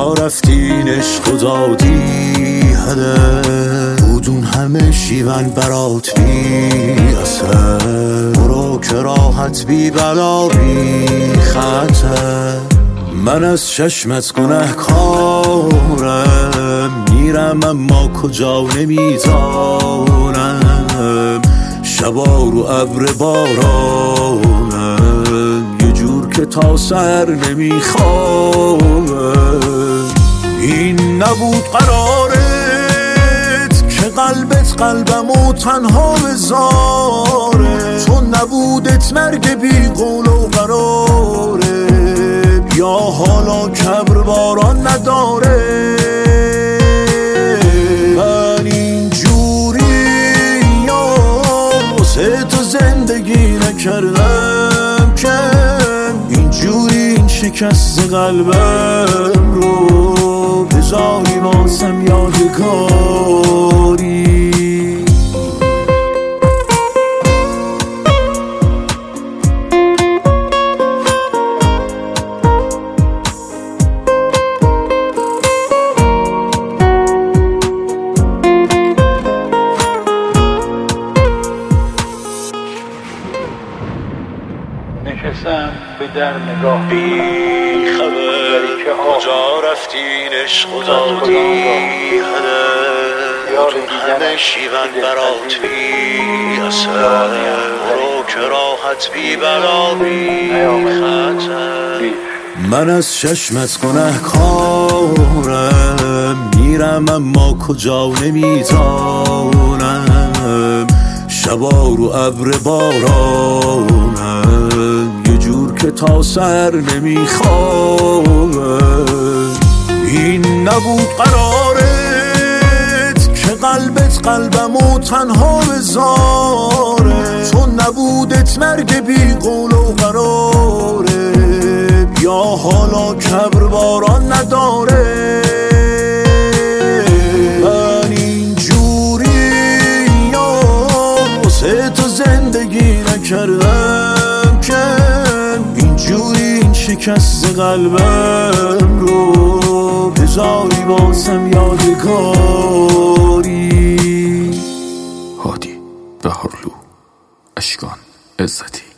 کجا رفتین عشق دادی هده بودون همه شیون برات بی اثر برو که راحت بی بلا بی خطر من از چشمت گنهکارم میرم اما کجا نمیدانم شبا رو ابر بارانم یه جور که تا سر نمیخوام این نبود قرارت که قلبت قلبمو تنها بذاره تو نبودت مرگ بی قول و قراره یا حالا کبر باران نداره من اینجوری یا واسه تو زندگی نکردم که اینجوری این شکست قلبم رو بذاری واسم یادگاری نشستم به در نگاه بی خبر کجا رفتین عشق دادی هده بودون همه شیون برات بی اثر برو که راحت بی بلا بی خطر من از چشمت گنهکارم میرم اما کجا نمیدانم شبا رو ابر بارانم یه جور که تا سر نمیخوام این نبود قرارت که قلبت قلبمو تنها بذاره تو نبودت مرگ بی قول و قراره یا حالا کبر باران نداره من اینجوری یا واسه تو زندگی نکردم که اینجوری این شکست قلبم رو بذاری واسم یادگاری هادی بهارلو اشکان عزتی